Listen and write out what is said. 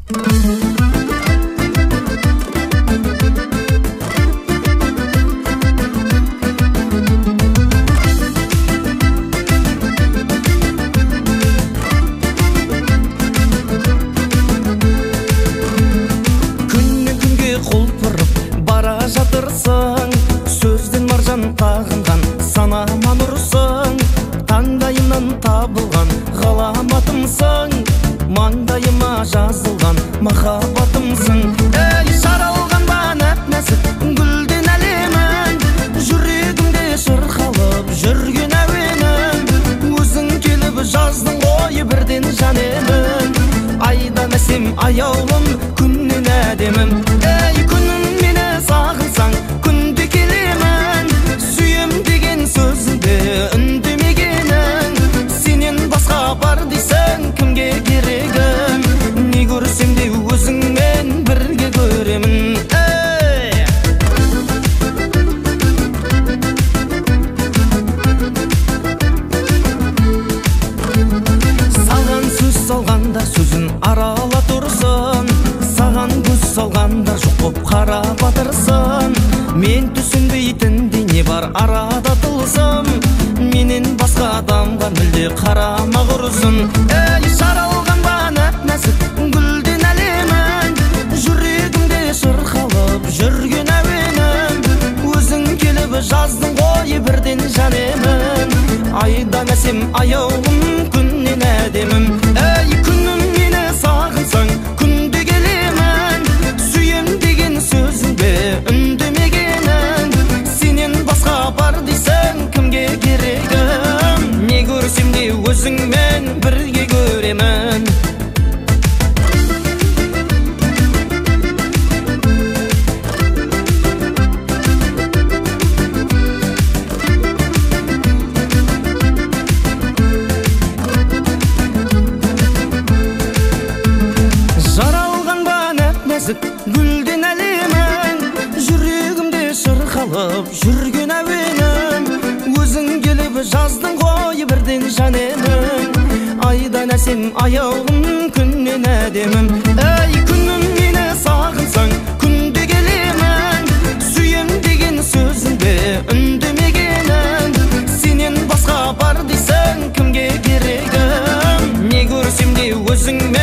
жатырсың, сөзден маржан тағынған санама нұрсың, таңдайымнан табылған ғаламатымсың, маңдайыма жазылған махаббатымсың. Ей жаралған ба нәп-нәзік гүлден әлемің, жүрегімде шырқалып жүрген әуенің, өзің келіп жаздың ғой бірден жан емін, айдан әсем аяулым күннен әдемім. Ей күнім мені сағынсаң күнде келемін, сүйем деген сөзіңді үндемегенің, сенен басқа бар дейсің кімге керегім, не көрсем де өзіңмен бірге көремін. Саған сөз салғанда сөзін арала тұрсын, саған көз салғанда жоқ боп қара батырсын, мен түсінбейтіндей не бар арада тылсым, менен басқа адамға мүлде қарама құрсын. Ей жаралған ба нәп-нәзік гүлден әлемің, жүрегімде шырқалып жүрген әуенің, өзің келіп жаздың ғой бірден жан емін, айдан әсем аяулым күннен әдемім. Ей күнім мені сағынсаң күнде келемін, сүйем деген сөзіңді үндемегенің, сенен басқа бар дейсің кімге керегім, не көрсем де өзіңмен бірге көремін. Жаралған ба нәп-нәзік гүлден әлемің, жүрегімде шырқалып жүрген әуенің, өзің келіп жаздың ғой бірден жан емін, айдан әсем аяулым күннен әдемім. Ей күнім мені сағынсаң күнде келемін, сүйем деген сөзіңді үндемегенің, сенен басқа бар дейсің кімге керегім, не көрсем де өзіңмен